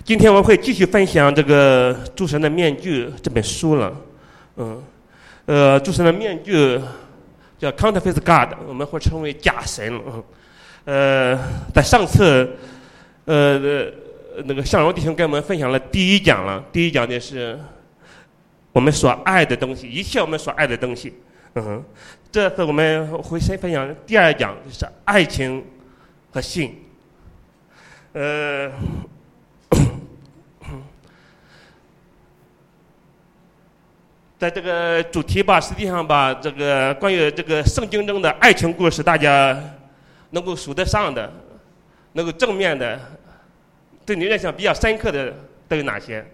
今天我会继续分享这个《诸神的面具》这本书了。诸神的面具叫 Counterfeit God， 我们会称为假神。在上次那个向荣弟兄跟我们分享了第一讲了，第一讲就是我们所爱的东西，一切我们所爱的东西。这次我们会先分享第二讲，就是爱情和性。在这个主题吧，实际上吧，这个关于这个圣经中的爱情故事，大家能够数得上的，能够正面的，对你印象比较深刻的都有哪些？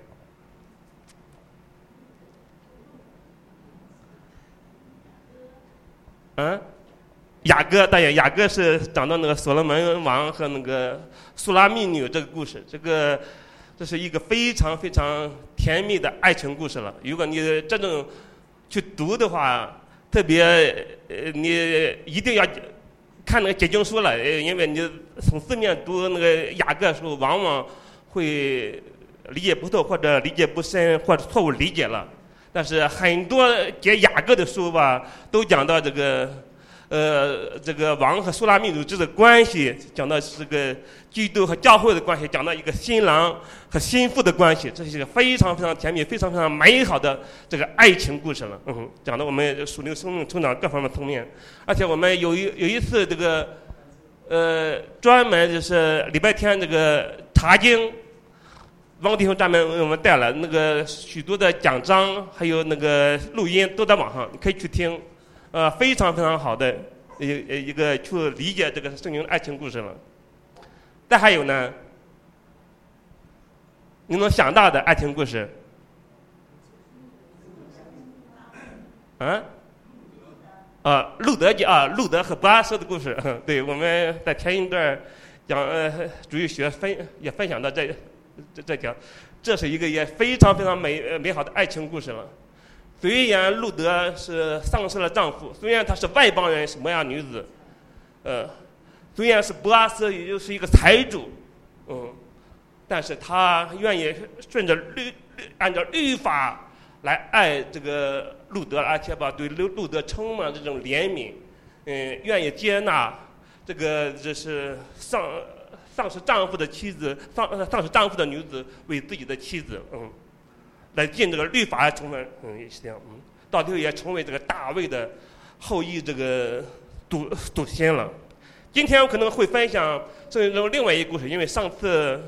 雅各，当然雅各是讲到那个所罗门王和那个苏拉密女这个故事，这是一个非常非常甜蜜的爱情故事了。如果你真正去读的话，特别你一定要看那个解经书了，因为你从字面读那个雅各书，往往会理解不透，或者理解不深，或者错误理解了。但是很多解雅各的书吧，都讲到这个王和苏拉密女之的关系，讲到这个基督和教会的关系，讲到一个新郎和新妇的关系，这是一个非常非常甜蜜、非常非常美好的这个爱情故事了。讲到我们属灵生命成长各方面层面，而且我们有一次这个专门就是礼拜天这个查经，王弟兄专门为我们带了那个许多的讲章，还有那个录音都在网上，你可以去听。非常非常好的一个去理解这个圣经爱情故事了。再还有呢，你能想到的爱情故事？路德和波阿斯的故事。对，我们在前一段讲主日学也分享到这条，这是一个也非常非常美好的爱情故事了。虽然路德是丧失了丈夫，虽然她是外邦人，是摩押女子，虽然是波阿斯也就是一个财主，但是他愿意顺着按照律法来爱这个路德，而且吧对路德充满这种怜悯，愿意接纳这是丧失丈夫的妻子，丧失丈夫的女子为自己的妻子，来进这个律法成分，也是这样，到最后也成为这个大卫的后裔，这个祖先了。今天我可能会分享圣经中另外一个故事，因为上次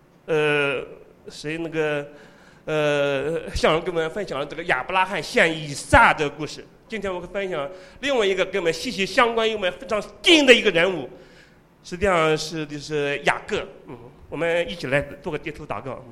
向荣跟我们分享了这个亚伯拉罕献以撒这个故事。今天我会分享另外一个跟我们息息相关、与我们非常近的一个人物，实际上就是雅各。我们一起来做个低头祷告。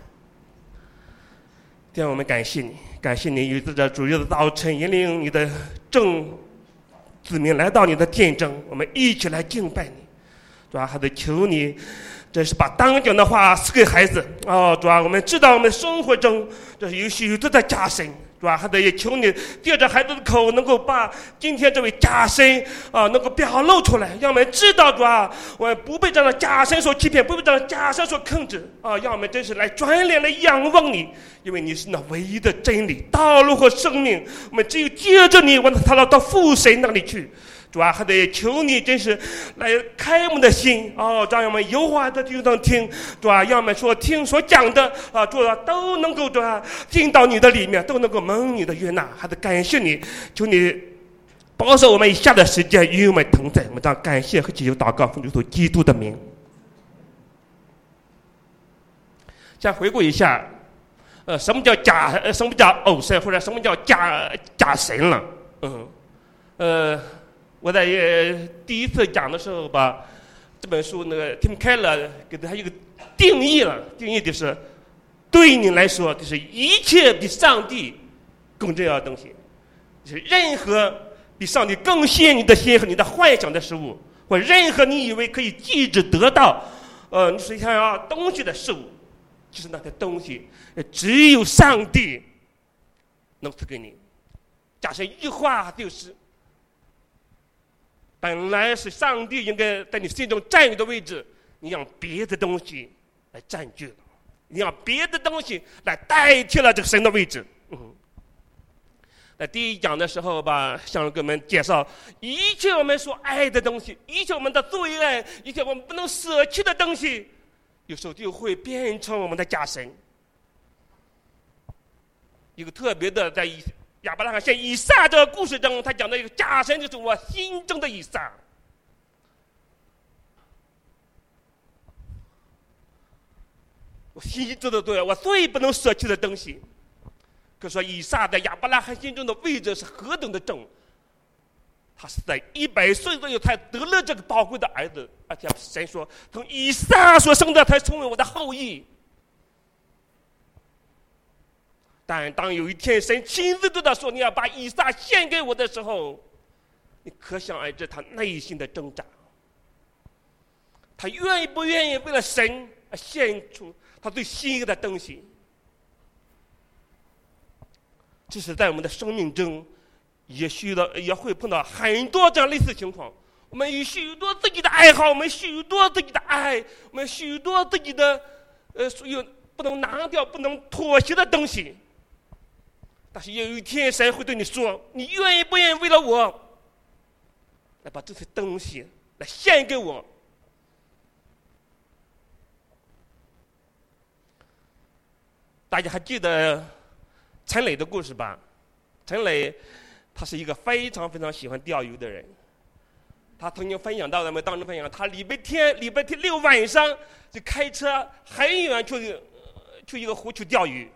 天父，我们感谢你，感谢你于这主日的早晨引领你的众子民来到你的殿中，我们一起来敬拜你。主啊，还得求你，这是把当讲的话赐给孩子。主啊，我们知道我们生活中这是有许多的假神，主啊，还得也求你借着孩子的口，能够把今天这位假神能够表露出来，让我们知道，主啊，我们不被这样的假神所欺骗，不被这样的假神所控制让我们真是来转脸来仰望你，因为你是那唯一的真理、道路和生命，我们只有借着你，我们才能到父神那里去。主啊，还得求你真是来开我们的心让我们有话的就能听，主啊，让我们所听所讲的主啊都能够进到你的里面，都能够蒙你的悦纳。还得感谢你，求你保守我们以下的时间与我们同在。我们这样感谢和祈求祷告，奉主基督的名。先回顾一下，什么叫偶神，或者什么叫假神了？我在第一次讲的时候吧，这本书那个 Tim Keller 给他一个定义了，定义就是对你来说，就是一切比上帝更重要的东西，就是任何比上帝更吸引你的心和你的幻想的事物，或任何你以为可以即时得到你所想要东西的事物，就是那些东西只有上帝能赐给你。假设一句话就是，本来是上帝应该在你心中占有的位置，你让别的东西来占据了。 你让别的东西来代替了这个神的位置。在第一讲的时候吧，向给我们介绍一切我们所爱的东西，一切我们的最爱，一切我们不能舍弃的东西，有时候就会变成我们的假神。一个特别的，在亚伯拉罕献以撒这个故事中，他讲的一个假神就是我心中的以撒。我心中的对，我最不能舍弃的东西。可说以撒在亚伯拉罕心中的位置是何等的重，他是在100岁左右才得了这个宝贵的儿子，而且神说从以撒所生的才成为我的后裔。但当有一天神亲自对他说你要把以撒献给我的时候，你可想而知他内心的挣扎，他愿意不愿意为了神而献出他最心仪的东西。即使在我们的生命中也会碰到很多这样类似情况，我们有许多自己的爱好，我们许多自己的爱，我们许多自己的所有不能拿掉不能妥协的东西。但是有一天神会对你说，你愿意不愿意为了我来把这些东西来献给我。大家还记得陈磊的故事吧？陈磊他是一个非常非常喜欢钓鱼的人，他曾经分享到咱们当中分享，他礼拜天6晚上就开车很远去一个湖去钓鱼。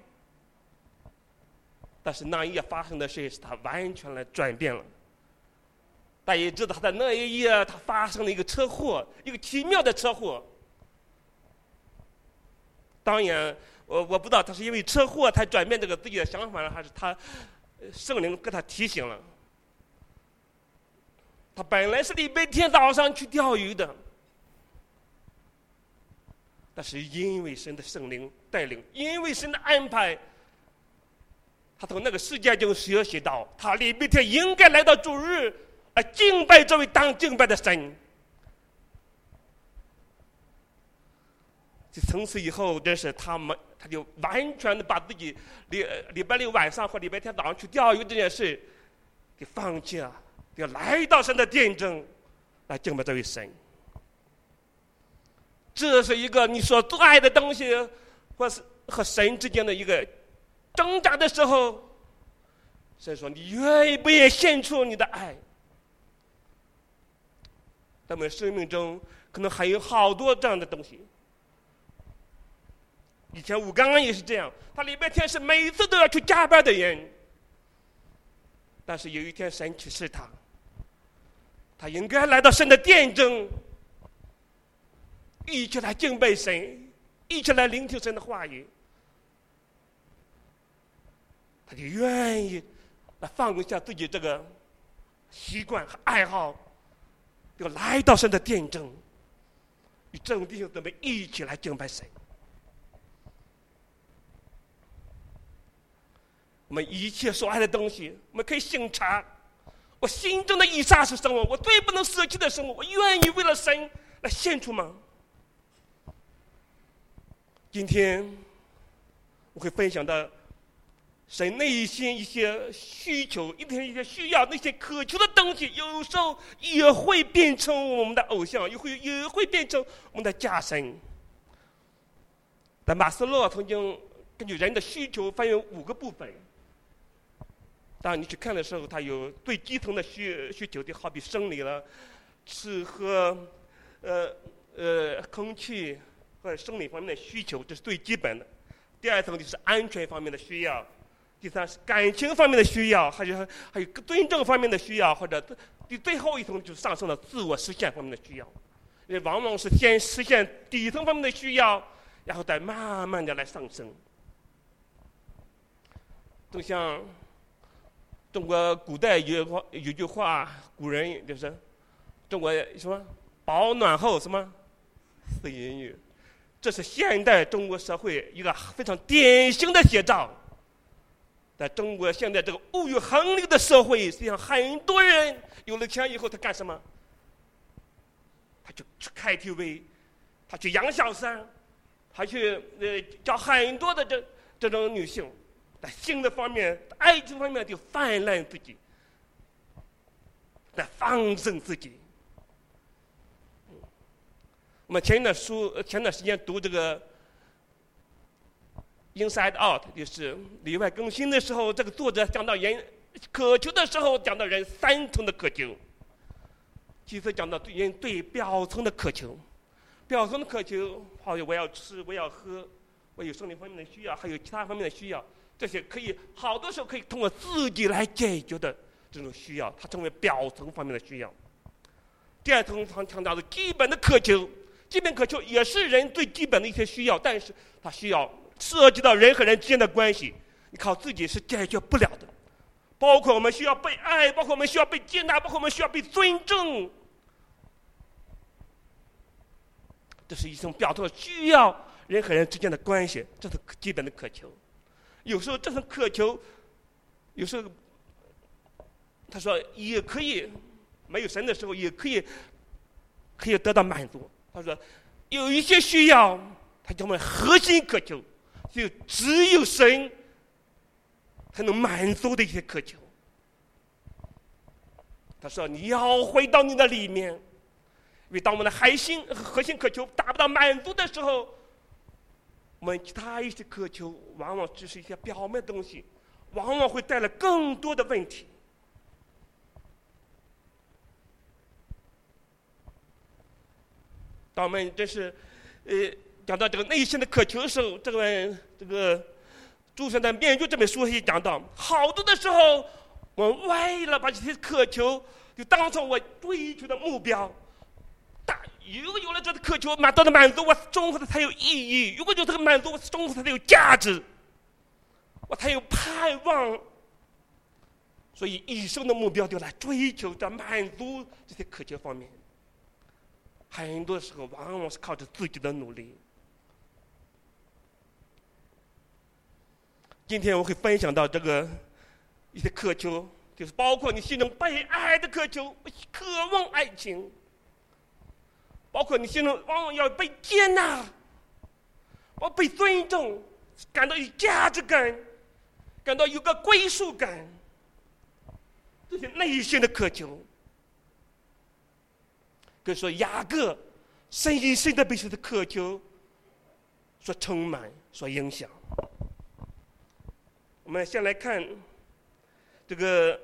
但是那一夜发生的事是他完全来转变了。大家也知道他在那一夜他发生了一个车祸，一个奇妙的车祸。当然我不知道他是因为车祸才转变这个自己的想法，还是他圣灵跟他提醒了。他本来是礼拜天早上去钓鱼的，但是因为神的圣灵带领，因为神的安排，他从那个事件中学习到，他礼拜天应该来到主日来敬拜这位当敬拜的神。从此以后，真是他就完全的把自己礼拜6晚上或礼拜天早上去钓鱼这件事给放弃了，要来到神的殿中来敬拜这位神。这是一个你所最爱的东西，或是和神之间的一个挣扎的时候，神说你愿意不愿意献出你的爱？在我们生命中可能还有好多这样的东西。以前我刚刚也是这样，他礼拜天是每次都要去加班的人，但是有一天神启示他应该来到神的殿中，一起来敬拜神，一起来聆听神的话语。他就愿意来放下自己这个习惯和爱好，就来到神的殿中，与众弟兄姊妹一起来敬拜神。我们一切所爱的东西，我们可以省察，我心中的以撒是什么？我最不能舍弃的什么？我愿意为了神来献出吗？今天我会分享到神内心一些需求，一些需要，那些渴求的东西，有时候也会变成我们的偶像，也会变成我们的假神。但马斯洛曾经根据人的需求分为5个部分。当你去看的时候，它有最基层的需求，就好比生理了，吃喝，空气或者生理方面的需求，这是最基本的。第2层就是安全方面的需要，第3是感情方面的需要，还有尊重方面的需要，或者最后一层就是上升了自我实现方面的需要。因为往往是先实现底层方面的需要，然后再慢慢的来上升。就像中国古代有句话，古人就是中国什么保暖后什么思淫欲，这是现代中国社会一个非常典型的写照。在中国现在这个物欲横流的社会，实际上很多人有了钱以后，他干什么？他就去 KTV， 他去养小三， 他去教很多的这种女性，在性的方面、爱情方面就泛滥自己，在放纵自己。我们前段时间读这个 Inside Out， 就是里外更新的时候，这个作者讲到人渴求的时候，讲到人3层的渴求。其次讲到人对表层的渴求，表层的渴求，好像我要吃，我要喝，我有生理方面的需要，还有其他方面的需要，这些可以好多时候可以通过自己来解决的这种需要，它成为表层方面的需要。第2层强调的基本的渴求，基本渴求也是人最基本的一些需要，但是它需要涉及到人和人之间的关系，你靠自己是解决不了的。包括我们需要被爱，包括我们需要被接纳，包括我们需要被尊重，这是一种表达需要人和人之间的关系，这是基本的渴求。有时候这种渴求，有时候他说也可以没有神的时候也可以得到满足。他说有一些需要他叫我们核心渴求，就只有神才能满足的一些渴求。他说你要回到你的里面，因为当我们的核心渴求达不到满足的时候，我们其他一些渴求往往只是一些表面的东西，往往会带来更多的问题。当我们真是讲到这个内心的渴求的时候，这个朱先生《面具》这本书也讲到，好多的时候我们为了把这些渴求就当成我追求的目标，有了这个渴求得到满足，我生活的才有意义；如果有这个满足，我生活才有价值，我才有盼望。所以一生的目标就来追求着满足这些渴求方面，很多时候往往是靠着自己的努力。今天我会分享到这个一些渴求，就是包括你心中被爱的渴求，渴望爱情，包括你心中往往要被接纳，被尊重，感到有价值感，感到有个归属感，这些内心的渴求。可以说雅各深深的被这的渴求所充满，所影响。我们先来看这个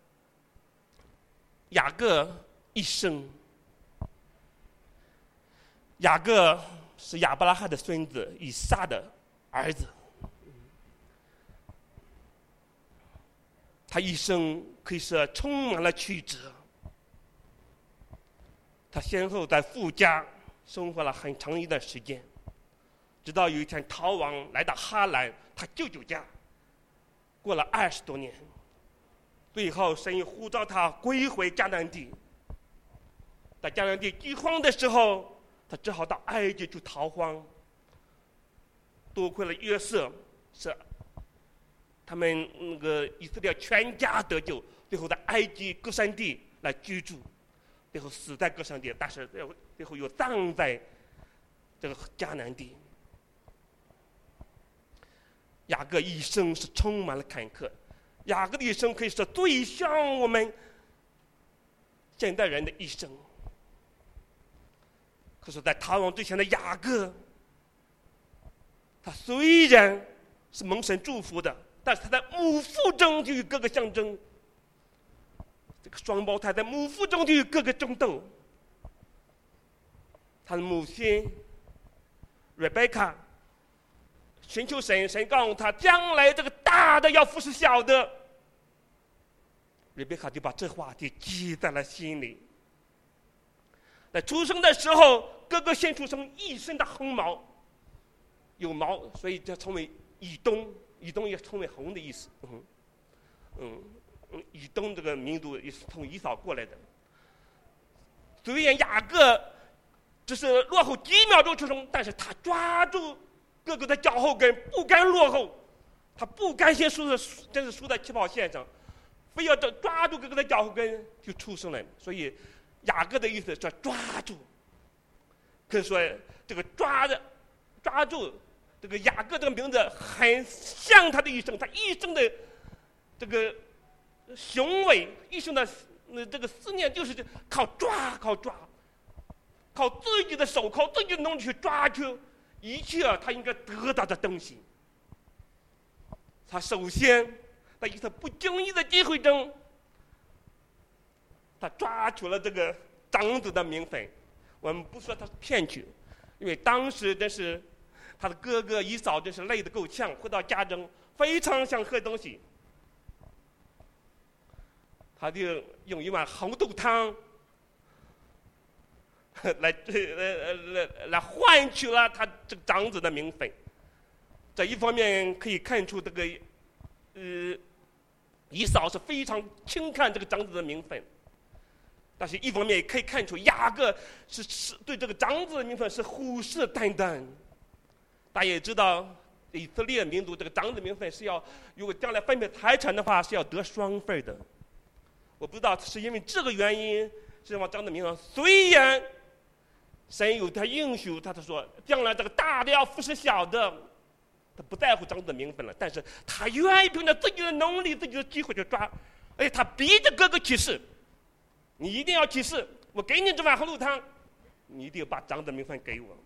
雅各一生。雅各是亚伯拉罕的孙子，以撒的儿子。他一生可以说充满了曲折。他先后在父家生活了很长一段时间，直到有一天逃亡来到哈兰他舅舅家，过了20多年，最后神又呼召他归回迦南地。在迦南地饥荒的时候，他只好到埃及去逃荒。多亏了约瑟，是他们那个以色列全家得救，最后在埃及各山地来居住，最后死在各山地，但是最后又葬在这个迦南地。雅各一生是充满了坎坷，雅各的一生可以说最像我们现代人的一生。可是在逃亡之前的雅各，他虽然是蒙神祝福的，但是他在母腹中就与各个相争，这个双胞胎在母腹中就与各个争斗。他的母亲 Rebecca 寻求神，神告诉他将来这个大的要服侍小的， Rebecca 就把这话就记在了心里。在出生的时候，哥哥先出生一身的红毛，有毛，所以就称为以东，以东也称为红的意思。以东这个民族也是从以扫过来的。虽然雅各只是落后几秒钟出生，但是他抓住哥哥的脚后跟，不甘落后，他不甘心真是输在起跑线上，非要抓住哥哥的脚后跟就出生了。所以雅各的意思是抓住，可以说这个抓抓住这个雅各这个名字，很像他的一生，他一生的这个雄伟，一生的这个思念就是靠抓，靠自己的手，靠自己的能力去抓住一切他应该得到的东西。他首先在一次不经意的机会中，他抓住了这个长子的名分。我们不说他是骗取，因为当时真是他的哥哥以扫真是累得够呛，回到家中非常想喝东西，他就用一碗红豆汤来换取了他这个长子的名分。这一方面可以看出这个以扫是非常轻看这个长子的名分，但是一方面也可以看出雅各是对这个长子的名分是虎视眈眈。大家也知道以色列民族这个长子名分是要，如果将来分配财产的话是要得双份的。我不知道是因为这个原因，是让长子名分虽然神有他应许，他说将来这个大的要服侍小的，他不在乎长子名分了，但是他愿意凭着自己的能力、自己的机会去抓，而且他逼着哥哥起誓，你一定要起誓，我给你这碗红豆汤，你一定要把长子名分给我。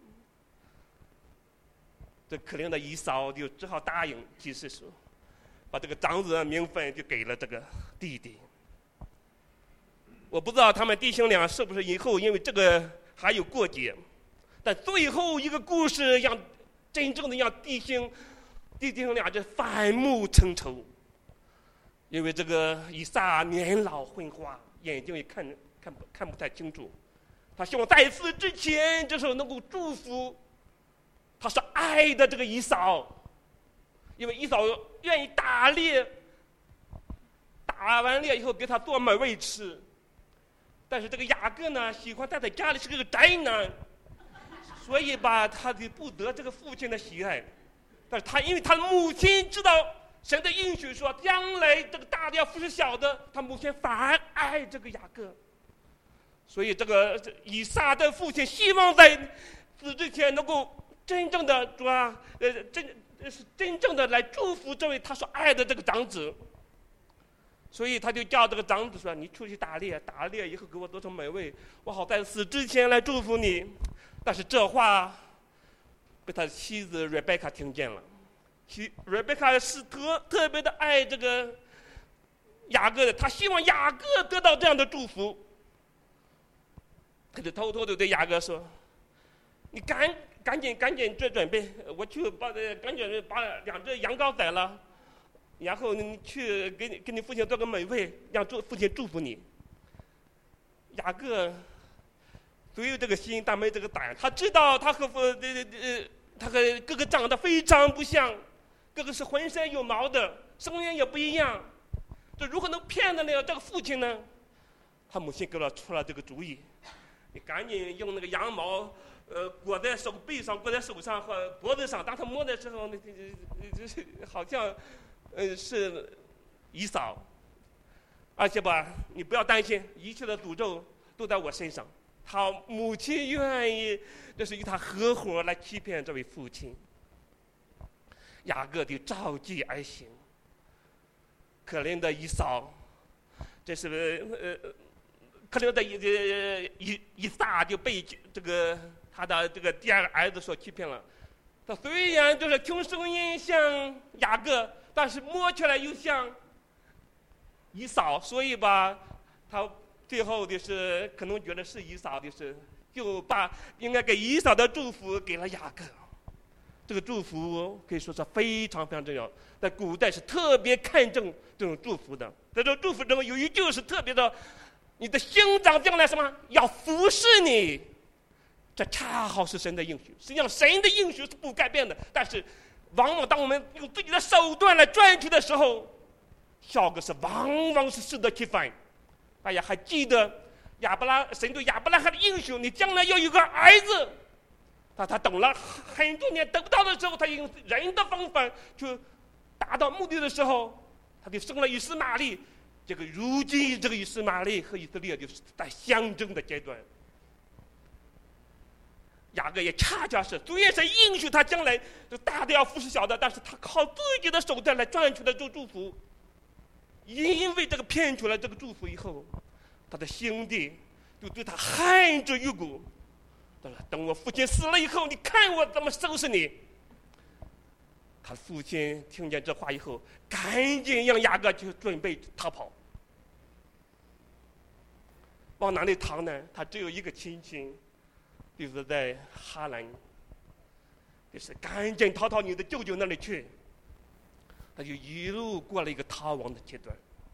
这可怜的以扫就只好答应起誓说，把这个长子的名分就给了这个弟弟。我不知道他们弟兄俩是不是以后因为这个还有过节，但最后一个故事让真正的让弟兄俩就反目成仇，因为这个以撒年老昏花，眼睛也看不太清楚，他希望在死之前就是能够祝福他是爱的这个以扫，因为以扫愿意打猎，打完猎以后给他做美味吃，但是这个雅各呢喜欢待在家里，是个宅男，所以吧他就不得这个父亲的喜爱。但是他因为他的母亲知道神的应许说将来这个大的要服侍小的，他母亲反而爱这个雅各，所以这个以撒的父亲希望在死之前能够真正的真正的来祝福这位他所爱的这个长子。所以他就叫这个长子说，你出去打猎以后给我做成美味，我好在死之前来祝福你。但是这话被他的妻子 Rebecca 听见了。Rebecca 是特别的爱这个雅各的，他希望雅各得到这样的祝福。他就偷偷的对雅各说，你赶紧准备，我去赶紧把2只羊羔宰了，然后你去给你父亲做个美味，让父亲祝福你。雅各虽有这个心，但没这个胆。他知道他和哥哥长得非常不像，哥哥是浑身有毛的，声音也不一样，这如何能骗得了这个父亲呢？他母亲给他出了这个主意，你赶紧用那个羊毛裹在手背上，裹在手上和脖子上，当他摸的时候好像是以扫，而且吧你不要担心，一切的诅咒都在我身上。他母亲愿意就是与他合伙来欺骗这位父亲。雅各就照计而行。可怜的以扫，这是可怜的以撒就被这个他的这个第2个儿子所欺骗了。他虽然就是听声音像雅各，但是摸起来又像以扫，所以吧他最后就是可能觉得是以扫，就把应该给以扫的祝福给了雅各。这个祝福可以说是非常非常重要，在古代是特别看重这种祝福的。在这祝福中有一句是特别的，你的兄长将来什么要服侍你，这恰好是神的应许。实际上神的应许是不改变的，但是往往当我们用自己的手段来赚取的时候，效果是往往是适得其反。大家还记得神对亚伯拉罕的应许，你将来要有个儿子，他等了很多年得不到的时候，他用人的方法去达到目的的时候，他就生了以斯玛利。这个如今这个以斯玛利和以色列就是在相争的阶段。 雅各也恰恰是，虽然是应许他将来这大的要服侍小的，但是他靠自己的手段来赚取的这个祝福。因为这个骗取了这个祝福以后，他的兄弟就对他恨之入骨。等我父亲死了以后，你看我怎么收拾你。他父亲听见这话以后，赶紧让雅各去准备逃跑。往哪里逃呢？他只有一个亲戚，就是在哈兰，就是赶紧逃到你的舅舅那里去。他就一路过了一个逃亡的阶段。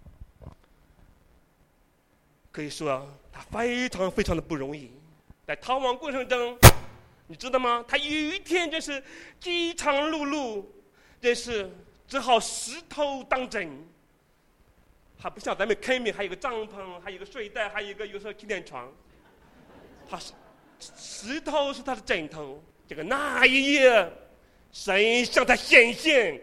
可以说他非常非常的不容易。在逃亡过程中，你知道吗？他有一天真是饥肠辘辘，真是只好石头当枕。还不像咱们开明还有个帐篷，还有个睡袋，还有一个有时候气垫床。他是石头是他的枕头。这个那一夜，神向他显现。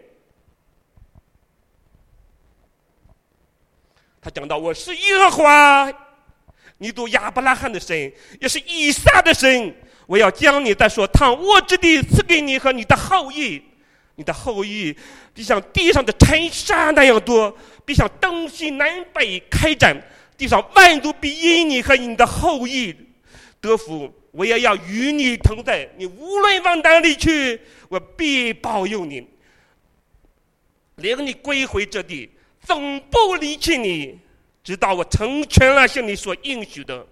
他讲到：“我是耶和华，你读亚伯拉罕的神，也是以撒的神。我要将你在所躺卧之地赐给你和你的后裔。你的后裔必像地上的尘沙那样多，必像东西南北开展。地上万族必因你和你的后裔得福。我也要与你同在，你无论往哪里去，我必保佑你，领你归回这地，总不离弃你，直到我成全了向你所应许的。”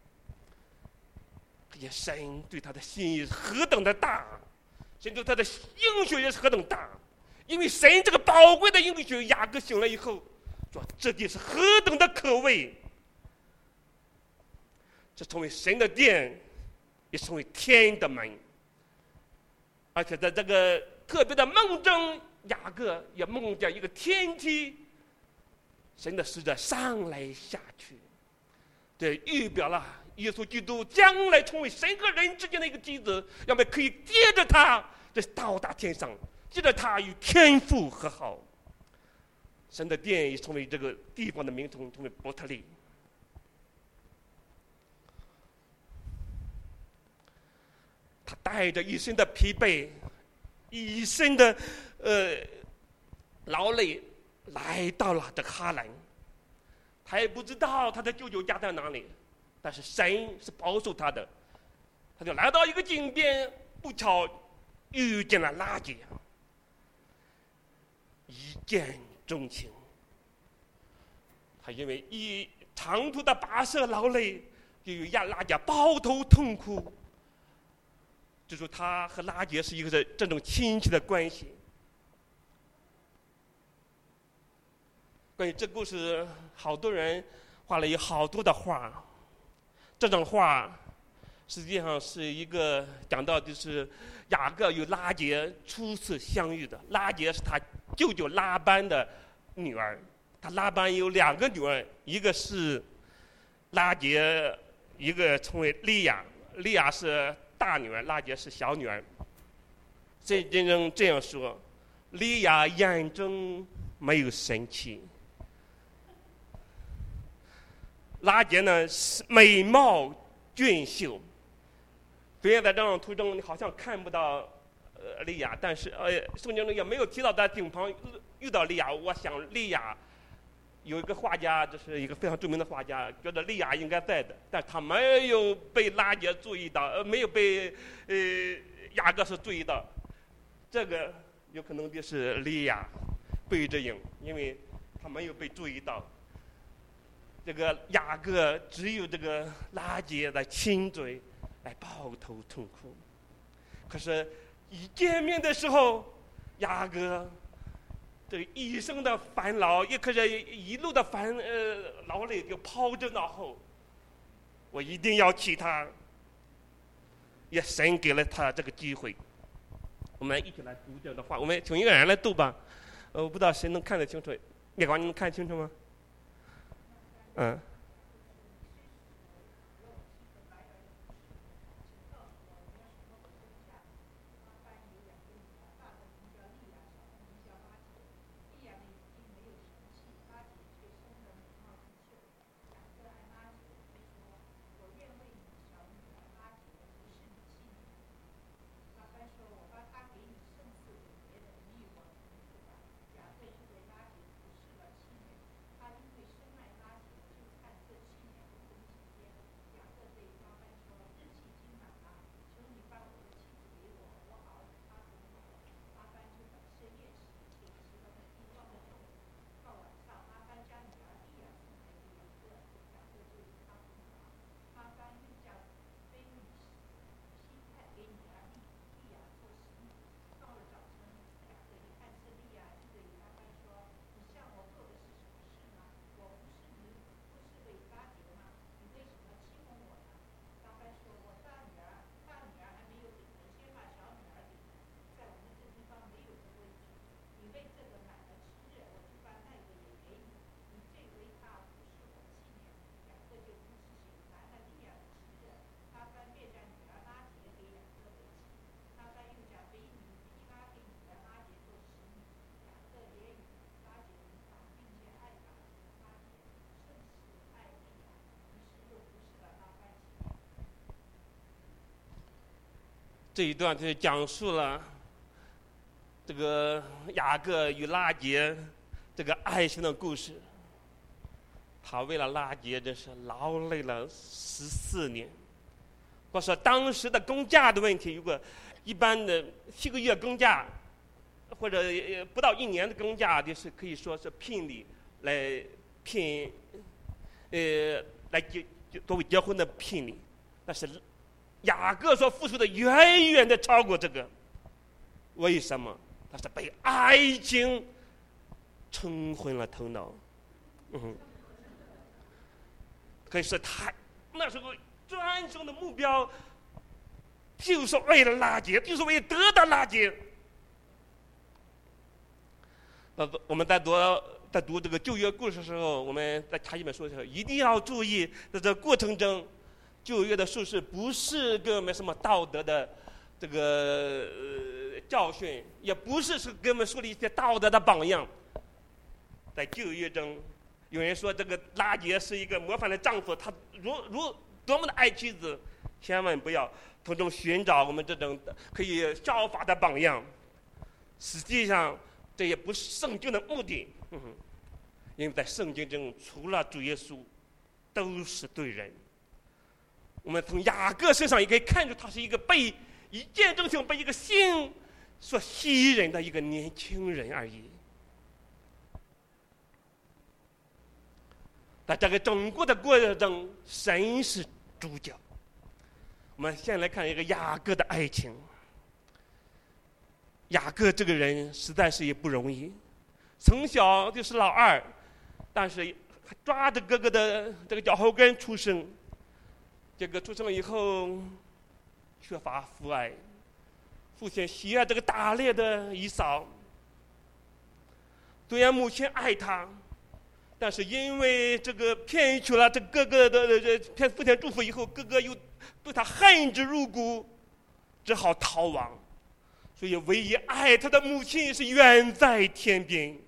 这神对他的心意何等的大，神对他的应许也是何等大。因为神这个宝贵的应许，雅各醒了以后说：“这地是何等的可畏！”这成为神的殿，也成为天的门。而且在这个特别的梦中，雅各也梦见一个天梯，神的使者上来下去，这预表了耶稣基督将来成为神和人之间的一个机子，要么可以接着他这到达天上，接着他与天父和好。神的殿也成为这个地方的名称，成为伯特利。他带着一身的疲惫，一身的劳累，来到了这哈兰。他也不知道他的舅舅家在哪里，但是神是保守他的。他就来到一个井边，不巧遇见了拉结，一见钟情。他因为一长途的跋涉劳累，就与拉结抱头痛哭。就说他和拉结是一个这种亲戚的关系。关于这故事，好多人画了有好多的画。这种画实际上是一个讲到就是雅各与拉结初次相遇的。拉结是他舅舅拉班的女儿，他拉班有2个女儿，一个是拉结，一个称为利亚，利亚是大女儿，拉结是小女儿。圣经中这样说：利亚眼中没有神气，拉结呢是美貌俊秀。虽然在这张图中你好像看不到利亚，但是圣经中也没有提到在顶旁遇到利亚。我想利亚有一个画家，这是一个非常著名的画家，觉得利亚应该在的，但他没有被拉结注意到，没有被雅各是注意到。这个有可能就是利亚背着影，因为他没有被注意到。这个雅各只有这个拉结来亲嘴，来抱头痛哭。可是一见面的时候，雅各这一生的烦恼，也可是一路的劳累就抛之脑后。我一定要娶她，也神给了他这个机会。我们一起来读这样的话，我们请一个人来读吧。我不知道谁能看得清楚，叶光你能看清楚吗？嗯。 这一段就讲述了这个雅各与拉结这个爱情的故事。他为了拉结真是劳累了14年。或说当时的工价的问题，如果一般的7个月工价，或者不到1年的工价，就是可以说是聘礼来聘，来作为结婚的聘礼。但是雅各所付出的远远的超过这个。为什么？他是被爱情冲昏了头脑。可是他那时候专属的目标就是为了拉结，就是为了得到拉结。我们在读这个旧约故事的时候，我们在查一本书的时候，一定要注意，在这过程中，旧约的术士不是给我们什么道德的这个教训，也不是给我们树立一些道德的榜样。在旧约中，有人说这个拉结是一个模范的丈夫，他多么的爱妻子，千万不要从中寻找我们这种可以效法的榜样。实际上，这也不是圣经的目的。因为在圣经中，除了主耶稣，都是对人。我们从雅各身上也可以看出，他是一个被一见钟情、被一个性所吸引的一个年轻人而已。在这个整个的过程中，神是主角。我们先来看一个雅各的爱情。雅各这个人实在是也不容易，从小就是老二，但是抓着哥哥的这个脚后跟出生。这个出生了以后，缺乏父爱，父亲喜爱这个打猎的以扫。虽然母亲爱他，但是因为这个骗取了这哥哥的骗父亲祝福以后，哥哥又对他恨之入骨，只好逃亡。所以唯一爱他的母亲是远在天边。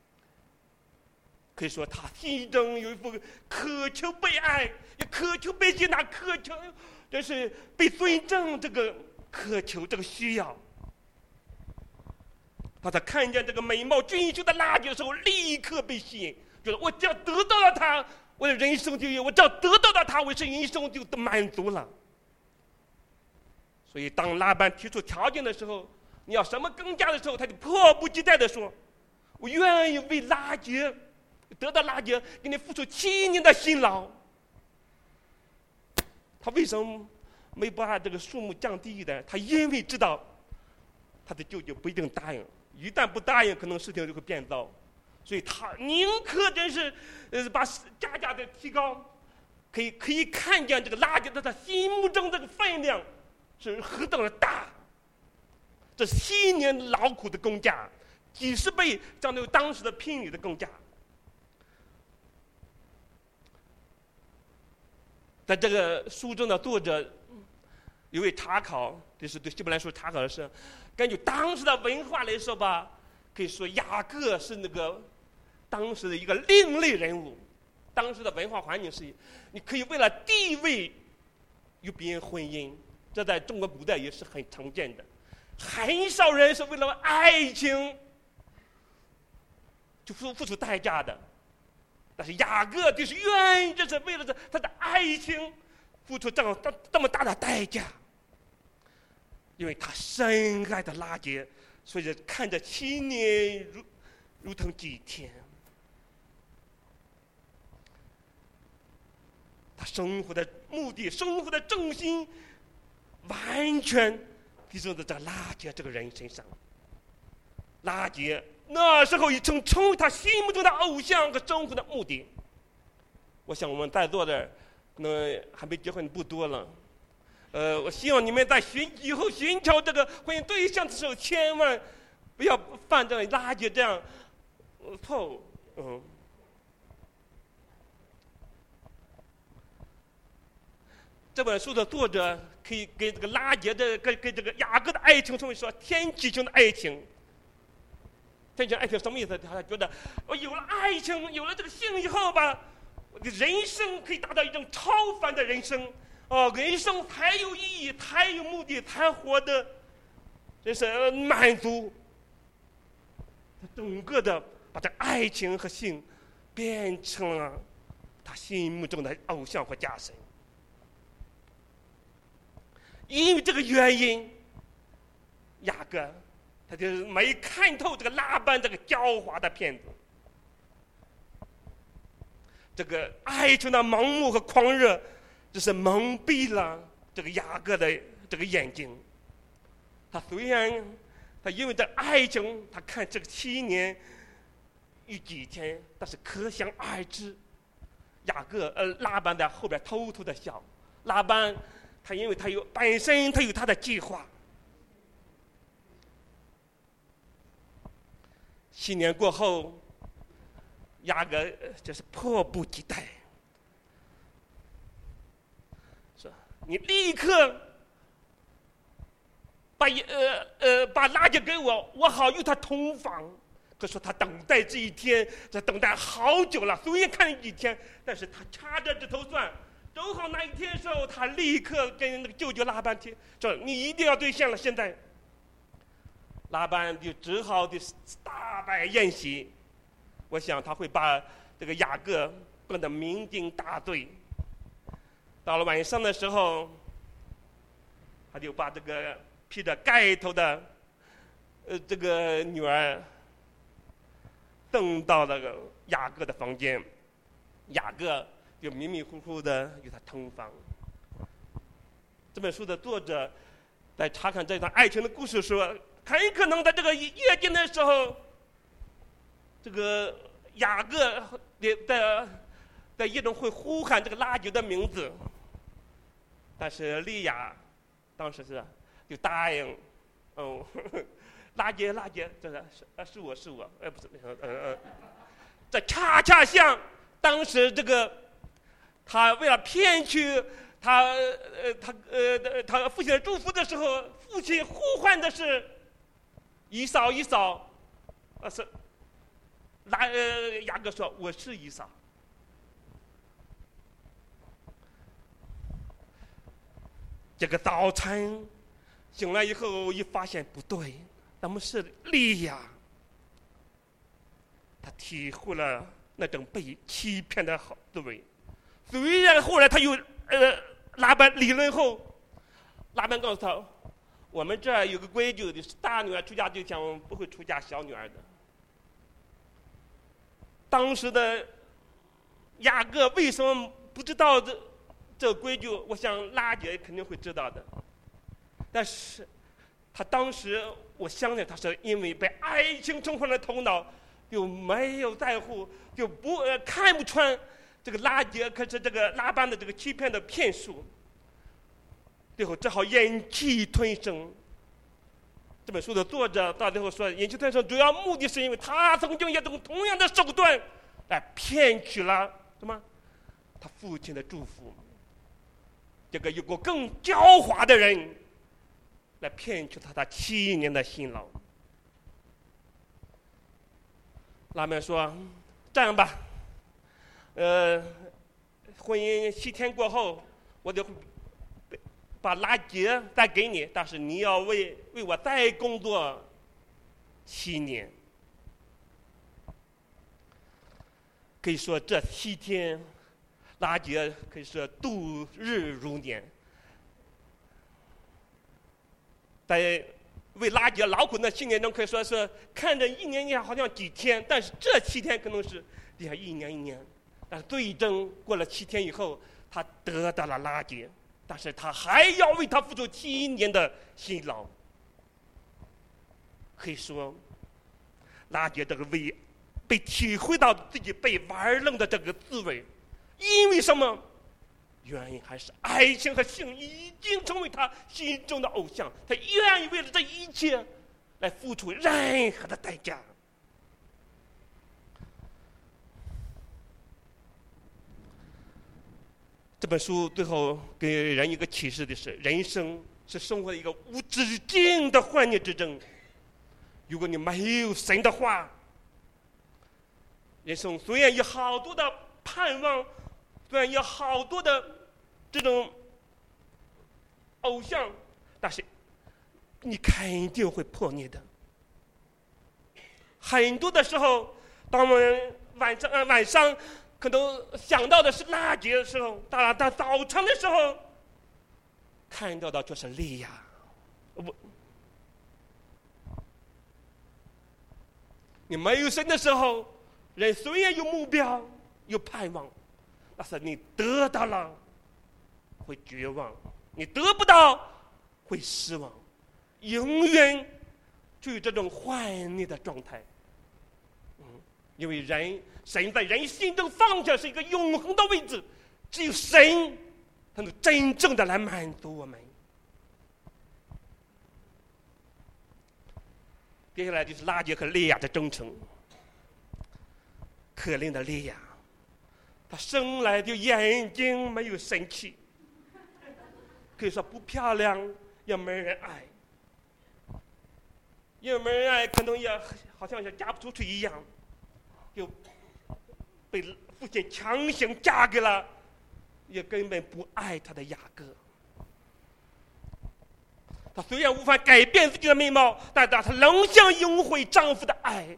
可以说他心中有一份渴求被爱，也渴求被接纳，渴求这是被尊重，这个渴求，这个需要。当他看见这个美貌俊秀的拉结的时候，立刻被吸引，觉得我只要得到了他，我的人生就有；我只要得到了他，我是人生就满足了。所以当拉班提出条件的时候，你要什么更加的时候，他就迫不及待地说：“我愿意为拉结得到拉结，给你付出7年的辛劳。”他为什么没把这个数目降低一点？他因为知道他的舅舅不一定答应，一旦不答应，可能事情就会变糟，所以他宁可真是把价的提高，可以看见这个拉结在他心目中这个分量是何等的大。这7年劳苦的工价，几十倍相对于当时的聘礼的工价。在这个书中的作者有位查考，就是对希伯来书查考的是，根据当时的文化来说吧，可以说雅各是那个当时的一个另类人物。当时的文化环境是，你可以为了地位与别人婚姻，这在中国古代也是很常见的。很少人是为了爱情就付出代价的，但是雅各就是愿意，就是为了他的爱情付出这么大的代价，因为他深爱的拉结，所以看着7年如同几天。他生活的目的、生活的重心，完全集中在这拉结这个人身上。拉结那时候已经成为他心目中的偶像和生活的目的。我想我们在座的可能还没结婚不多了，我希望你们在以后寻求这个婚姻对象的时候，千万不要犯这拉结这样错误。这本书的作者可以给这个拉结的跟这个雅各的爱情，说天启型的爱情。天启爱情什么意思？他觉得我有了爱情，有了这个性以后吧，我的人生可以达到一种超凡的人生， 人生才有意义，才有目的，才活得真是满足。他整个的把这爱情和性变成了他心目中的偶像和假神。因为这个原因，雅各他就是没看透这个拉班这个狡猾的骗子。这个爱情的盲目和狂热，这是蒙蔽了这个雅各的这个眼睛。他虽然他因为这爱情，他看这个7年与几天，但是可想而知，拉班在后边偷偷的笑。拉班他因为本身他有他的计划。7年过后，雅各就是迫不及待，说：“你立刻把拉结给我，我好与他同房。”可说他等待这一天，这等待好久了。虽然看了几天，但是他掐着指头算，正好那一天的时候，他立刻跟那个舅舅拉班提说：“你一定要兑现了。”现在，拉班就只好的大摆宴席。我想他会把这个雅各灌得酩酊大醉。到了晚上的时候，他就把这个披着盖头的这个女儿送到了雅各的房间，雅各就迷迷糊糊的与他同房。这本书的作者在查看这段爱情的故事说，很可能在这个夜间的时候，这个雅各在夜中会呼喊这个拉结的名字，但是利亚当时就答应，拉结，这是我，不是，这恰恰像当时这个他为了骗取他父亲的祝福的时候，父亲呼唤的是以扫，是雅各说：“我是以扫。”这个早晨醒来以后，一发现不对，怎么是利亚？他体会了那种被欺骗的好滋味。虽然后来他又拉班理论后，拉班告诉他：“我们这儿有个规矩，就是大女儿出嫁对象不会出嫁小女儿的。”当时的雅各为什么不知道这规矩？我想拉结肯定会知道的，但是他当时我相信他是因为被爱情冲昏了头脑，就没有在乎，就看不穿这个拉结，可是这个拉班的这个欺骗的骗术，最后只好忍气吞声。这本书的作者到最后说，忍气吞声主要目的是因为他曾经也用同样的手段来骗取了什么？他父亲的祝福。这个有个更狡猾的人来骗取他7年的辛劳。拉班说：“这样吧，婚姻7天过后，我就把拉结再给你，但是你要为我再工作7年。”可以说这7天，拉结可以说度日如年。在为拉结劳苦那7年中，可以说是看着1年好像几天，但是这7天可能是1年。但是最终过了7天以后，他得到了拉结，但是他还要为他付出7年的辛劳。可以说，拉结这个被体会到自己被玩弄的这个滋味，因为什么？原因还是爱情和性已经成为他心中的偶像，他愿意为了这一切来付出任何的代价。这本书最后给人一个启示的是，人生是生活在一个无止境的幻灭之中。如果你没有神的话，人生虽然有好多的盼望，虽然有好多的这种偶像，但是你肯定会破灭的。很多的时候，当我们晚上可能想到的是拉结的时候，到早晨的时候，看到的就是利亚。你没有神的时候，人虽然有目标有盼望，但是你得到了会绝望，你得不到会失望，永远处于这种幻灭的状态。因为神在人心中放下是一个永恒的位置，只有神才能真正的来满足我们。接下来就是拉结和利亚的征程。可怜的利亚，她生来就眼睛没有神气，可以说不漂亮，也没人爱，也没人爱，可能也好像也嫁不出去一样，就被父亲强行嫁给了也根本不爱她的雅各。她虽然无法改变自己的面貌，但她仍想拥回丈夫的爱。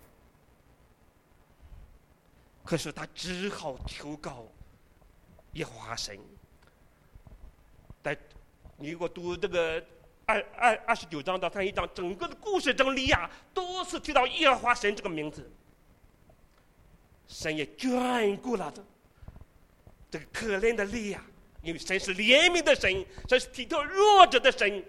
可是她只好求告耶和华神。你如果读这个29章到31章，整个的故事中，利亚多次提到耶和华神这个名字。神也眷顾了这个可怜的利亚，因为神是怜悯的神，神是体贴弱者的神。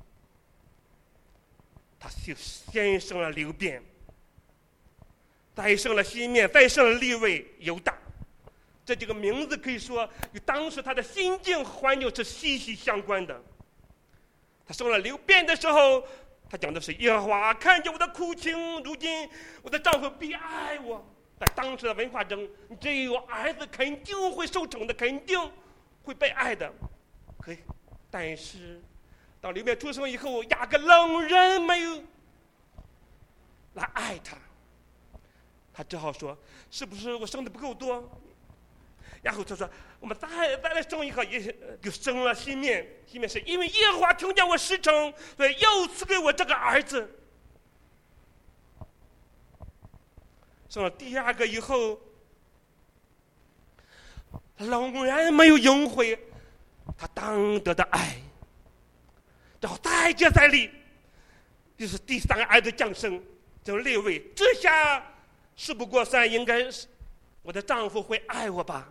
他就先生了流便，再生了西面，再生了利未、犹大。这几个名字可以说与当时他的心境环境是息息相关的。他生了流便的时候，他讲的是耶和华看见我的苦情，如今我的丈夫必爱我。在当时的文化中，只有儿子肯定会受宠的，肯定会被爱的。但是当流便出生以后，雅各仍然没有来爱他，他只好说：“是不是我生的不够多？”然后他说：“我们再来生一个，也就生了西面。西面是因为耶和华听见我实诚，所以又赐给我这个儿子。”生了第二个以后，他仍然没有赢回他当得的爱，然后再接再厉，就是第三个儿子降生，叫利未。这下事不过三，应该是我的丈夫会爱我吧？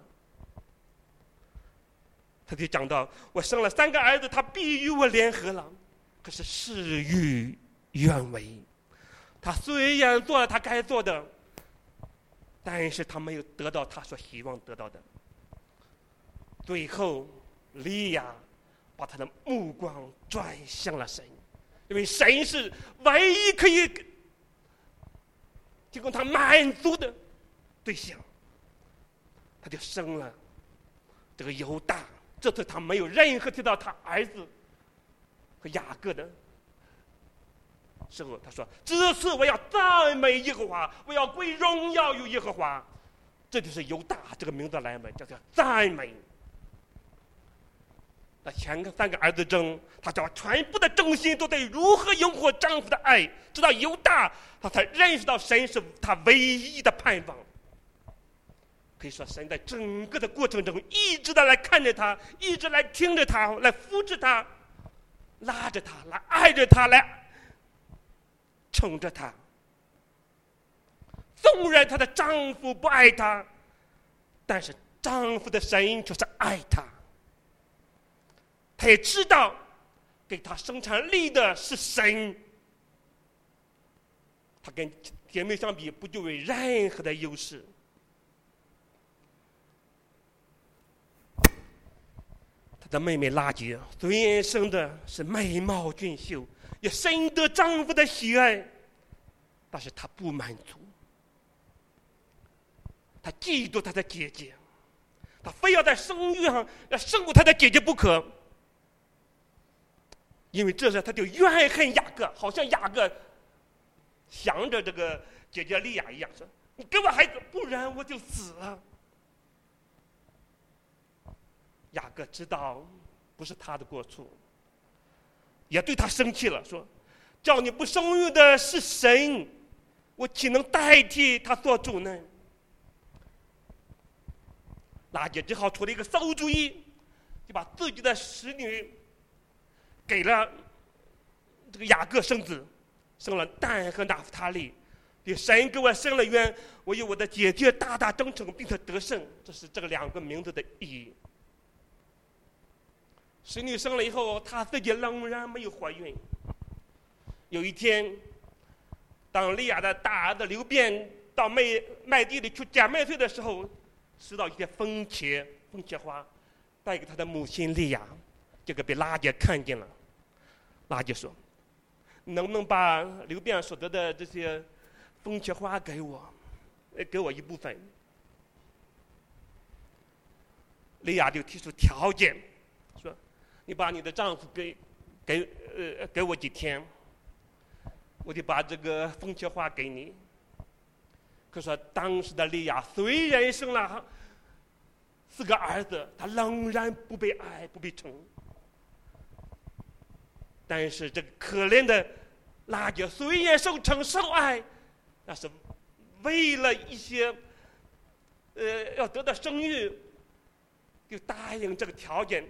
他就讲到，我生了3个儿子，他必与我联合了。可是事与愿违，他虽然做了他该做的，但是他没有得到他所希望得到的。最后利亚把他的目光转向了神，因为神是唯一可以提供他满足的对象。他就生了这个犹大。这次他没有任何提到他儿子和雅各的时候，他说：“这次我要赞美耶和华，我要归荣耀于耶和华。”这就是犹大这个名字来源，叫赞美。那前3个儿子中，他将全部的重心都在如何拥护丈夫的爱，直到犹大，他才认识到神是他唯一的盼望。可以说，神在整个的过程中一直的来看着他，一直来听着他，来扶持他，拉着他，来爱着他，来宠着他。纵然她的丈夫不爱她，但是丈夫的神就是爱她。她也知道给她生产力的是神。她跟姐妹相比，不具备任何的优势。她的妹妹拉结虽然生的是美貌俊秀，也深得丈夫的喜爱，但是她不满足。她嫉妒她的姐姐，她非要在生育上要胜过她的姐姐不可。因为这时她就怨恨雅各，好像雅各想着这个姐姐利亚一样，说：“你给我孩子，不然我就死了。”雅各知道不是他的过错， 也对他生气了，说：“叫你不生育的是神，我岂能代替他做主呢？”拉结只好出了一个馊主意，就把自己的使女给了这个雅各生子，生了但和拿弗他利。神给我生了愿，我与我的姐姐大大争宠，并且得胜。这是这个2个名字的意义。使女生了以后，她自己仍然没有怀孕。有一天，当利亚的大儿子流便到麦地里去捡麦穗的时候，拾到一些风茄花，带给他的母亲利亚，这个被拉结看见了。拉结说：“能不能把流便所得的这些风茄花给我一部分？”利亚就提出条件，说：“你把你的丈夫给我几天，我就把这个风茄花给你。”可是当时的利亚虽然生了4个儿子，他仍然不被爱，不被宠。但是这个可怜的拉结虽然受宠受爱，但是为了一些要得到生育，就答应这个条件。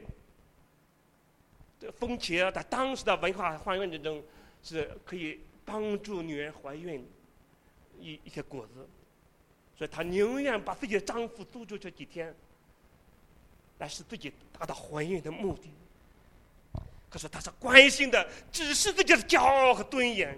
风茄在当时的文化环境之中是可以帮助女人怀孕一些果子，所以她宁愿把自己的丈夫租出去几天，来使自己达到怀孕的目的。可是她是关心的只是自己的骄傲和尊严。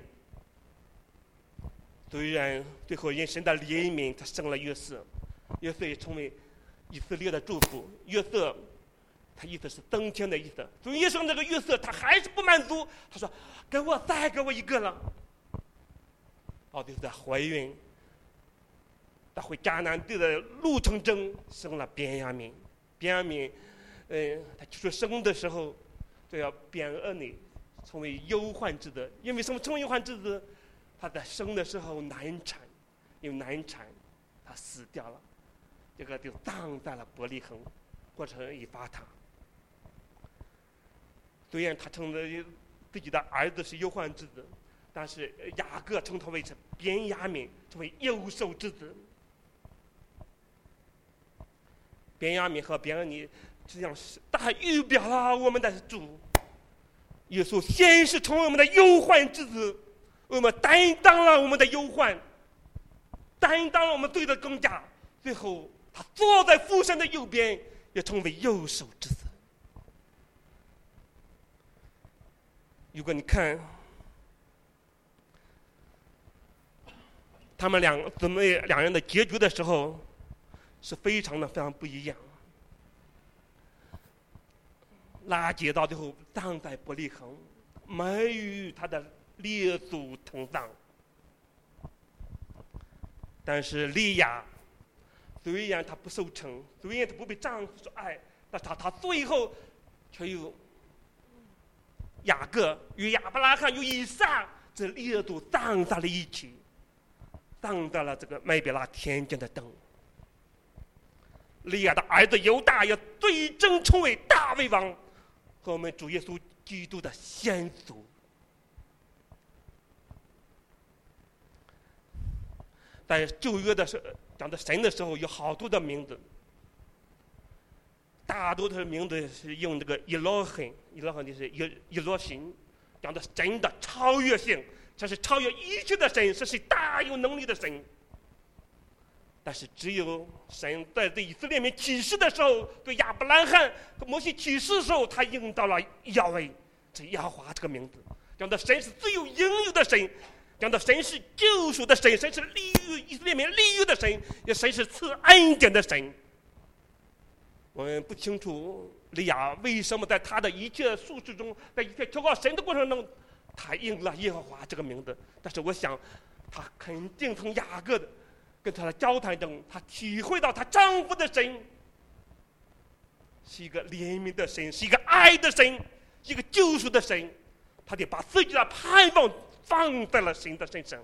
虽然最后因神的怜悯，他生了约瑟，约瑟也成为以色列的祝福。约瑟他意思是增添的意思。所以生这个约瑟他还是不满足，他说：“再给我一个了。”到底是在怀孕，在回迦南地的路程中生了便雅悯。便雅悯，他出生的时候就要便俄女成为忧患之子，因为什么成为忧患之子？他在生的时候难产，因为难产，他死掉了，这个就葬在了伯利恒或者以法他。虽然他称的自己的儿子是忧患之子，但是雅各称他为是便雅悯，成为幼兽之子。便雅悯和便俄尼实际上是大预表了我们的主耶稣，先是成为我们的忧患之子，我们担当了我们的忧患，担当了我们罪的工价，最后他坐在父神的右边，也成为右手之子。如果你看他们姊妹两人的结局的时候，是非常不一样。拉结到最后葬在伯利恒，没与他的列祖同葬。但是利亚虽然她不受宠，虽然她不被丈夫所爱，但她最后却有雅各与亚伯拉罕与以撒这列祖葬在了一起，葬在了这个麦比拉田间的灯。利亚的儿子犹大也最终成为大卫王和我们主耶稣基督的先祖。在旧约的时候讲的神的时候，有好多的名字，大多的名字是用这个以罗很就是以罗神，讲的神的超越性，这是超越一切的神，这是大有能力的神。但是只有神在对以色列民启示的时候，对亚伯拉罕和摩西启示的时候，他用到了亚威，这亚华这个名字，讲的神是最有应有的神，讲的神是救赎的神，神是利于以色列民利于的神，也神是赐恩典的神。我们不清楚利亚为什么在他的一切术士中，在一切求告神的过程中，他应了耶和华这个名字。但是我想，他肯定从雅各的跟他的交谈中，他体会到她丈夫的神是一个怜悯的神，是一个爱的神，一个救赎的神，他得把自己的盼望放在了神的身上。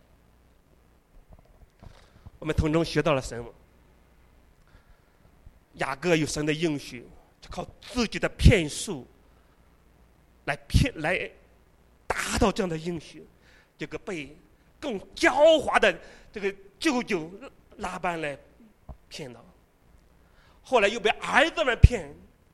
我们从中学到了什么？ 雅各有神的应许，就靠自己的骗术来达到这样的应许，这个被更狡猾的这个舅舅拉班来骗了，后来又被儿子们骗，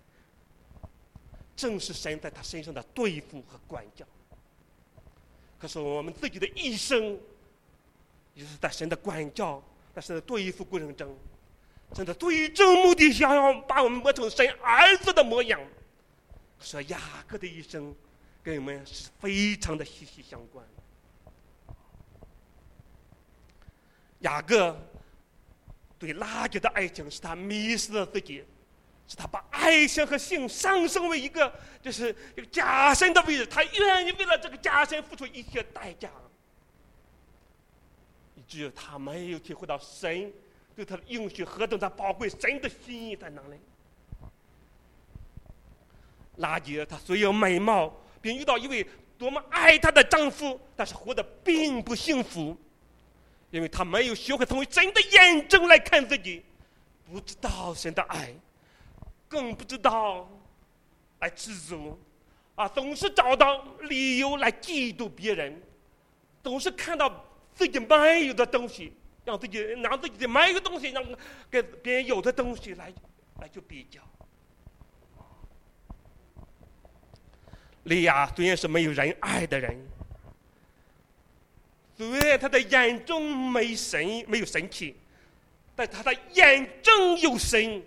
正是神在他身上的对付和管教。可是我们自己的一生，也是在神的管教、在神的对付过程中，神的最终目的想要把我们磨成神儿子的模样。说雅各的一生跟我们是非常的息息相关。雅各对拉结的爱情是他迷失了自己，是他把爱情和性上升为一个假神的位置，他愿意为了这个假神付出一切代价，以至于他没有体会到神对他的应许何等的宝贵，神的心意在哪里。拉结她虽有美貌，并遇到一位多么爱她的丈夫，但是活得并不幸福，因为她没有学会从神的眼中来看自己，不知道神的爱，更不知道来知足，总是找到理由来嫉妒别人，总是看到自己没有的东西，让自己的没有东西，让跟别人有的东西来去比较。利亚虽然是没有人爱的人，虽然他的眼中没有神气，但他的眼中有神。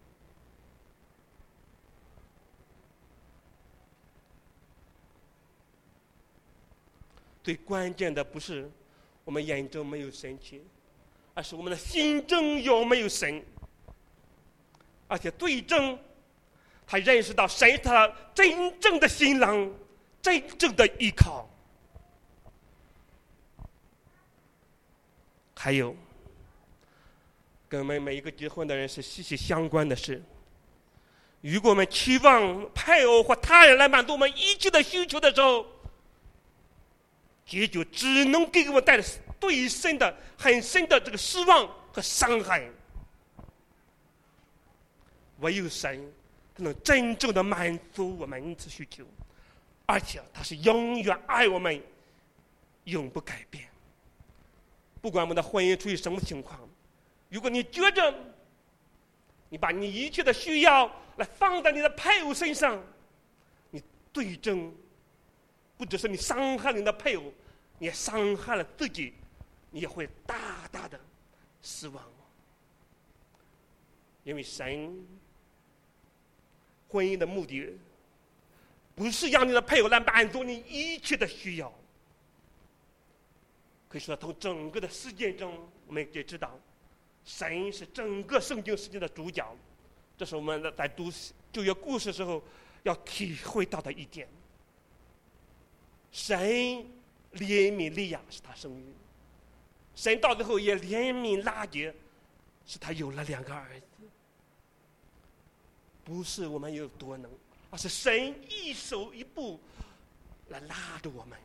最关键的不是我们眼中没有神气，而是我们的心中有没有神。而且最终他认识到神是他真正的新郎，真正的依靠。还有跟我们每一个结婚的人是息息相关的是，如果我们期望配偶或他人来满足我们一切的需求的时候，结局只能给我们带来很深的这个失望和伤害。唯有神才能真正的满足我们一切需求，而且他是永远爱我们，永不改变。不管我们的婚姻处于什么情况，如果你觉着你把你一切的需要来放在你的配偶身上，你最终不只是你伤害了你的配偶，你也伤害了自己，你也会大大的失望。因为神婚姻的目的不是让你的配偶来满足你一切的需要。可以说从整个的事件中我们也知道，神是整个圣经事件的主角，这是我们在读旧约故事的时候要体会到的一点。神怜悯利亚使他生育，神到最后也怜悯拉结，使他有了2个儿子。不是我们有多能，而是神一手一步来拉着我们。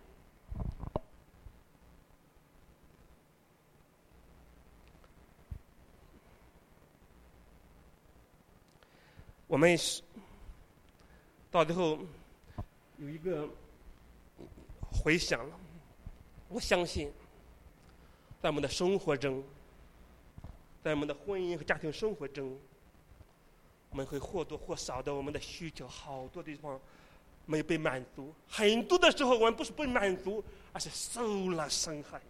我们到最后有一个回想，我相信在我们的生活中，在我们的婚姻和家庭生活中，我们会或多或少的我们的需求好多地方没有被满足，很多的时候我们不是不满足，而是受了伤害。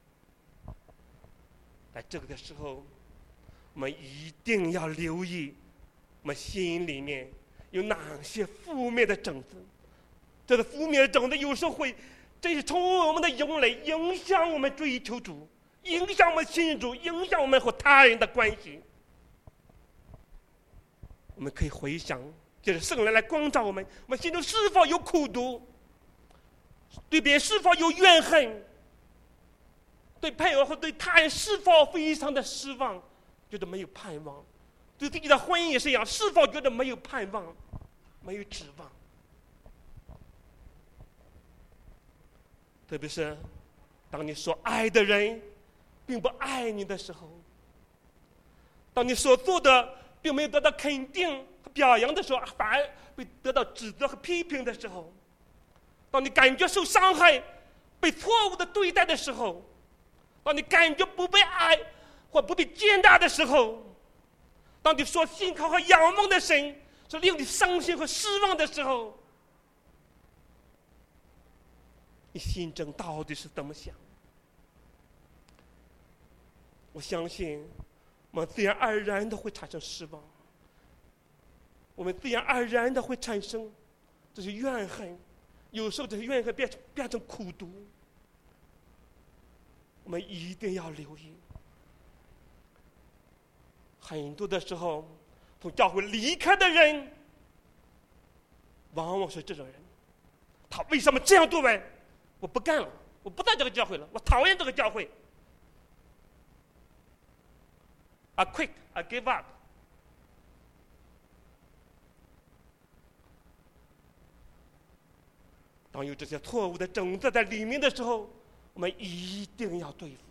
在这个的时候，我们一定要留意我们心里面有哪些负面的种子。这个负面的种子有时候会真是从我们的营垒，影响我们追求主，影响我们信主，影响我们和他人的关系。我们可以回想，就是圣灵来光照我们心中是否有苦毒，对别人是否有怨恨，对配偶或对他人是否非常的失望，觉得没有盼望，对自己的婚姻也是一样，是否觉得没有盼望，没有指望。特别是当你所爱的人并不爱你的时候，当你所做的并没有得到肯定和表扬的时候，反而被得到指责和批评的时候，当你感觉受伤害、被错误的对待的时候，当你感觉不被爱或不被接纳的时候，当你所信靠和仰望的神是令你伤心和失望的时候，你心中到底是怎么想？我相信我们自然而然的会产生失望，我们自然而然的会产生这些怨恨，有时候这些怨恨变成苦毒。我们一定要留意，很多的时候从教会离开的人往往是这种人。他为什么这样对我？我不干了，我不在这个教会了，我讨厌这个教会。I quit, I give up。 当有这些错误的种子在里面的时候，我们一定要对付。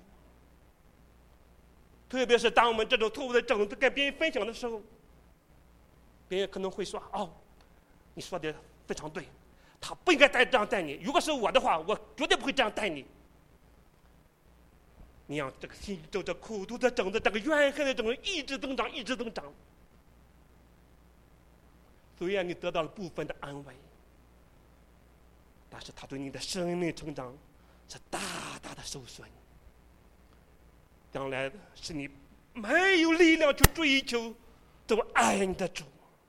特别是当我们这种错误的种子跟别人分享的时候，别人可能会说：“哦，你说的非常对，他不应该这样待你。如果是我的话，我绝对不会这样待你。”你让这个心中这苦毒的种子，这个怨恨的种子一直增长，一直增长。虽然你得到了部分的安慰，但是它对你的生命成长是大大的受损。将来是你没有力量去追求这位爱你的主。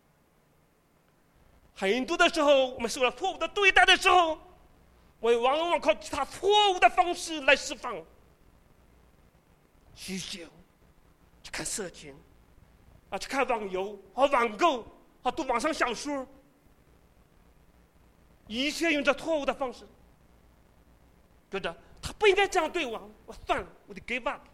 很多的时候，我们受到错误的对待的时候，我们往往靠其他错误的方式来释放。酗酒，去看色情，去看网游和网购，读网上小说，一切用这错误的方式，觉得他不应该这样对我，我算了，我得 give up。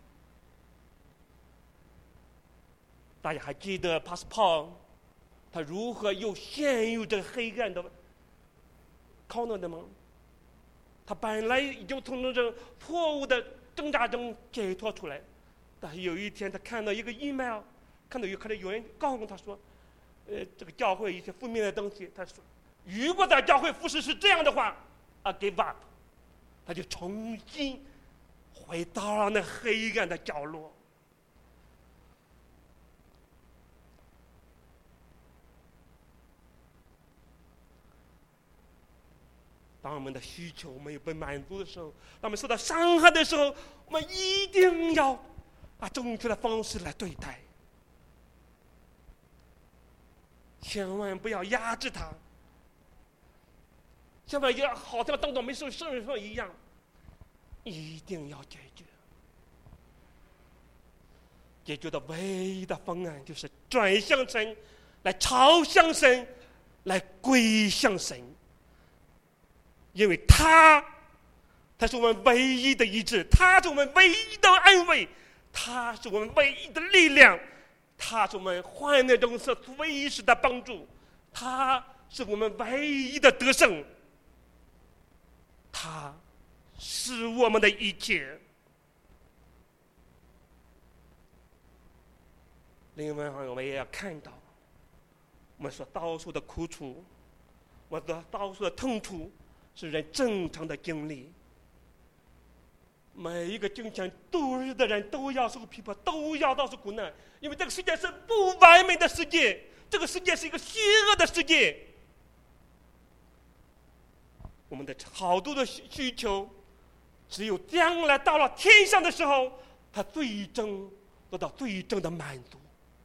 大家还记得帕斯炮他如何又陷入这个黑暗的 corner 的吗？他本来已经从这错误的挣扎中解脱出来，但是有一天他看到一个 email， 看到有人告诉他说，这个教会一些负面的东西，他说如果在教会服事是这样的话，I give up。他就重新回到了那黑暗的角落。当我们的需求没有被满足的时候，当我们受到伤害的时候，我们一定要正确的方式来对待，千万不要压制它，千万要好像当作没受伤一样，一定要解决。解决的唯一的方案就是转向神，来朝向神，来归向神。因为他是我们唯一的医治，他是我们唯一的安慰，他是我们唯一的力量，他是我们患难中随时的帮助，他是我们唯一的得胜，他是我们的一切。另外我们也要看到，我们所遭受的苦楚，我们所遭受的痛楚是人正常的经历。每一个敬虔度日的人都要受逼迫，都要遭受苦难，因为这个世界是不完美的世界，这个世界是一个邪恶的世界。我们的好多的需求，只有将来到了天上的时候，它最终得到最终的满足。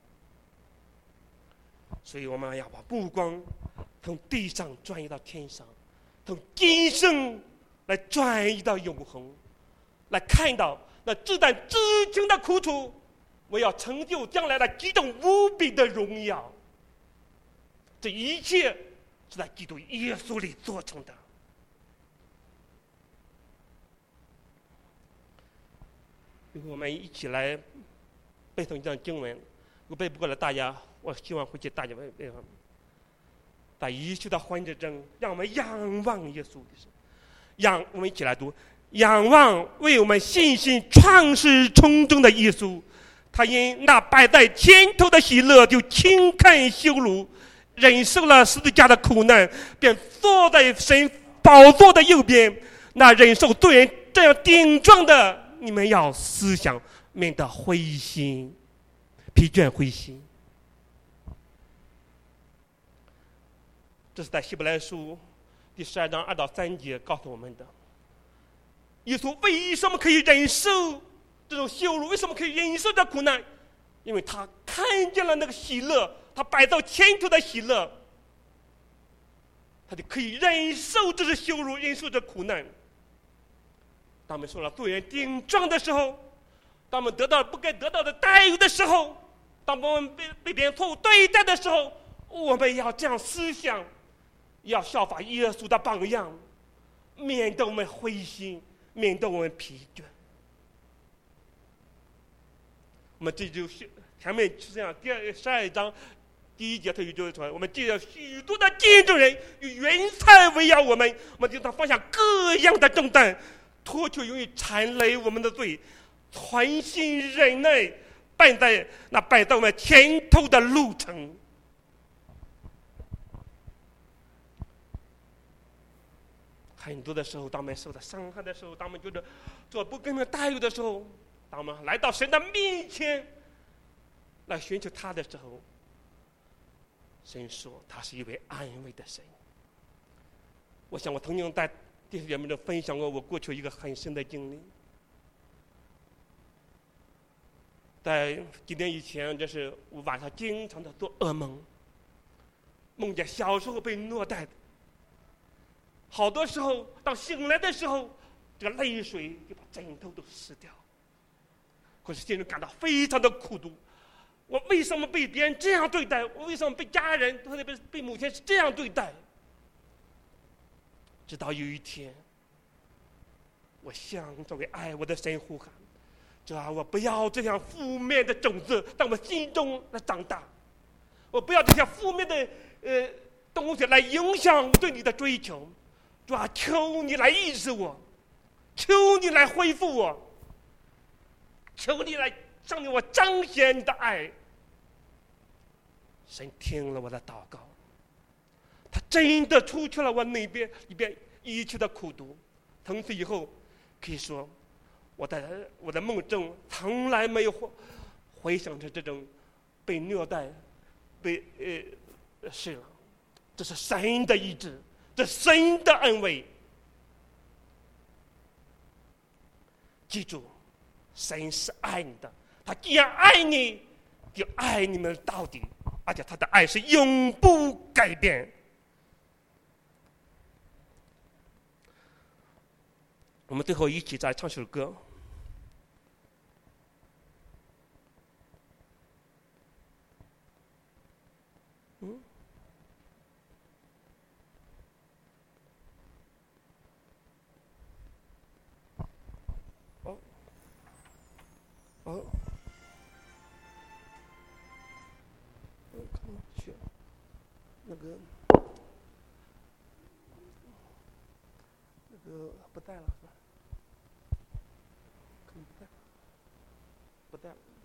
所以我们要把目光从地上转移到天上，从今生来转移到永恒，来看到那至淡至轻的苦楚，我要成就将来的极重无比的荣耀。这一切是在基督耶稣里做成的。我们一起来背诵一段经文，如果背不过来，大家我希望回去大家背。在一切的环节中，让我们仰望耶稣的神，我们一起来读：仰望为我们信心创始成终的耶稣， 他因那摆在前头的喜乐，就轻看羞辱，忍受了十字架的苦难，便坐在神宝座的右边。那忍受罪人这样顶撞的，你们要思想，免得灰心、疲倦、灰心。这是在希伯来书第12章2到3节告诉我们的。耶稣为什么可以忍受这种羞辱？为什么可以忍受这苦难？因为他看见了那个喜乐，他摆到前头的喜乐，他就可以忍受这是羞辱，忍受这苦难。当我们受了罪人顶撞的时候，当我们得到不该得到的待遇的时候，当我们被别人错误对待的时候，我们要这样思想，要效法耶稣的榜样，免得我们灰心，免得我们疲倦。我们这就是前面是这样，第12章第1节他就说，我们借着许多的见证人与云彩围绕我们就当放下各样的重担，脱去容易缠累我们的罪，存心忍耐，摆在我们前头的路程。很多的时候，当我们受到伤害的时候，当我们觉得做不公平待遇的时候，当我们来到神的面前来寻求他的时候，神说他是一位安慰的神。我想我曾经在电视节目中分享过我过去一个很深的经历。在几年以前，就是我晚上经常的做噩梦，梦见小时候被虐待的。好多时候当醒来的时候，这个泪水就把枕头都湿掉，可是心里感到非常的苦毒。我为什么被别人这样对待？我为什么被家人特别被母亲是这样对待？直到有一天，我向这位爱我的神呼喊，主啊，我不要这样负面的种子在我心中来长大，我不要这些负面的东西来影响对你的追求。主啊，求你来医治我，求你来恢复我，求你来向我彰显你的爱。神听了我的祷告，他真的除去了我里边一切的苦毒。从此以后，可以说我的梦中从来没有回想着这种被虐待、被事了。这是神的医治，这是神的安慰。记住，神是爱你的，他既然爱你，就爱你们到底，而且他的爱是永不改变。我们最后一起再唱首歌。那个不带了是吧？可能不带了，不带了。